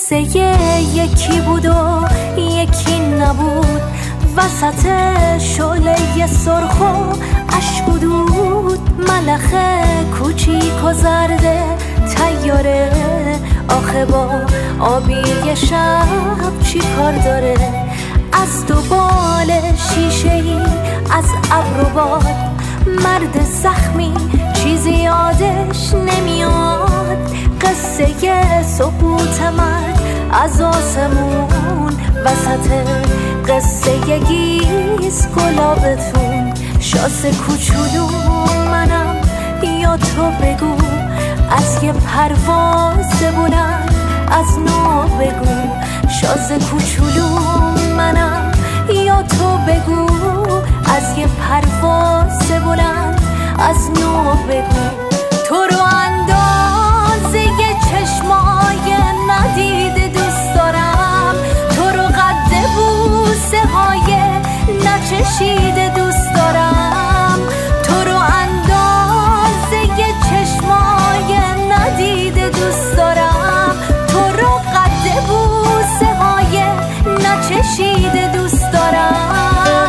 قصه یکی بود و یکی نبود، وسط شعله سرخ و اشکودود، ملخ کوچیک و زرده طیاره، آخه با آبی شب چی کار داره؟ از دوبال شیشه‌ای از ابر و باد، مرد زخمی چیزی یادش نمیاد، قصه سقوط مرد از آسمون، وسط قصه گیز گلابتون. شاز کوچولو منم یا تو بگو، از یه پرواز بلند از نو بگو. شاز کوچولو منم یا تو بگو، از یه پرواز بلند از نو بگو. تو رو اندازه چشمای ندیده دوست دارم، تو رو قد بوسه های نچشیده دوست دارم، تو رو اندازه چشمای ندیده دوست دارم، تو رو قد بوسه های نچشیده دوست دارم.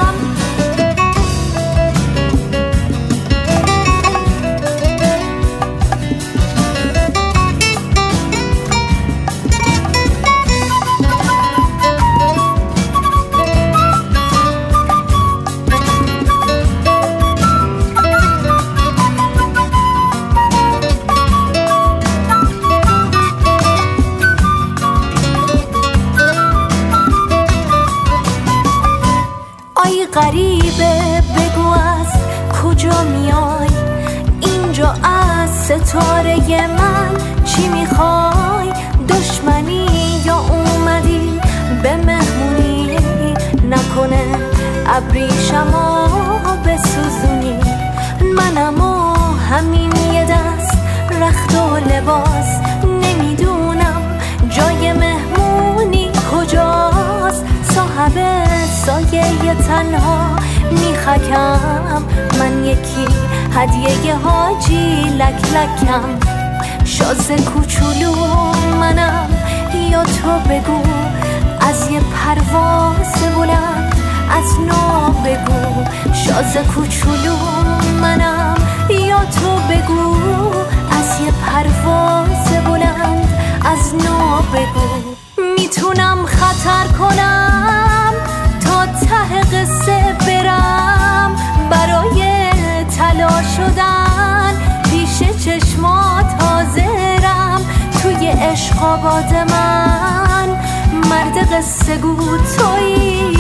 غریبه بگو از کجا میای، اینجا از ستاره من چی میخوای؟ دشمنی یا اومدی به مهمونی؟ نکنه ابریشمو بسوزونی؟ منم و همین یه دست رخت و لباس، نمیدونم جای مهمونی کجاست. صاحب سایه تنها میخکم، من یکی هدیه حاجی لک لکم. شاز کوچولو منم یا تو بگو، از یه پرواز بلند از نو بگو. شاز کوچولو منم یا تو بگو، از یه پرواز بلند از نو بگو. میتونم خطر کنم تا ته قصه برم، برای طلا شدن پیش چشمات حاضرم. توی عشق آباد من مرد قصه گو تویی،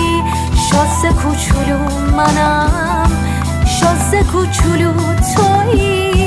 شاز کوچولو منم، شاز کوچولو تویی.